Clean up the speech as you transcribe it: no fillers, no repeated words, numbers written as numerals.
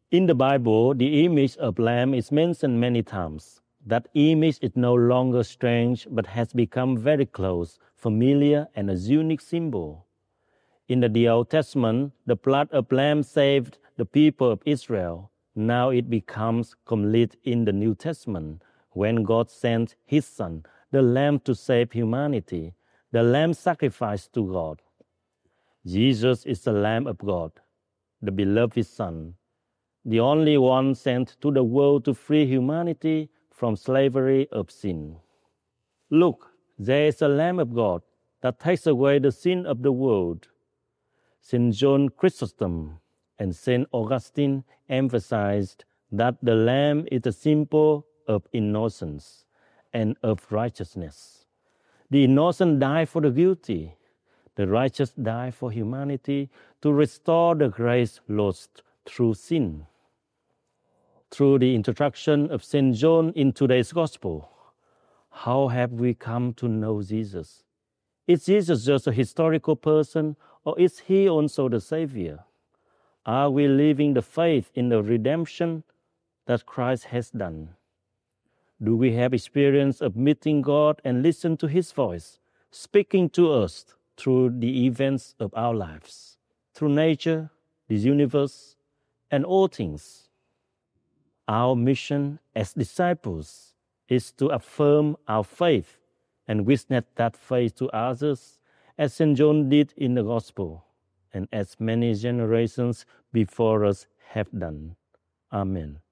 In the Bible, the image of lamb is mentioned many times. That image is no longer strange, but has become very close, familiar, and a unique symbol. In the Old Testament, the blood of lamb saved the people of Israel. Now it becomes complete in the New Testament, when God sent His Son, the Lamb, to save humanity, the Lamb sacrificed to God. Jesus is the Lamb of God, the beloved Son, the only one sent to the world to free humanity from slavery of sin. Look, there is a Lamb of God that takes away the sin of the world. St. John Chrysostom and St. Augustine emphasized that the Lamb is a symbol of innocence and of righteousness. The innocent die for the guilty. The righteous die for humanity to restore the grace lost through sin. Through the introduction of St. John in today's Gospel, how have we come to know Jesus? Is Jesus just a historical person, or is He also the Savior? Are we living the faith in the redemption that Christ has done? Do we have experience of meeting God and listen to His voice, speaking to us through the events of our lives, through nature, the universe, and all things? Our mission as disciples is to affirm our faith and witness that faith to others, as St. John did in the Gospel, and as many generations before us have done. Amen.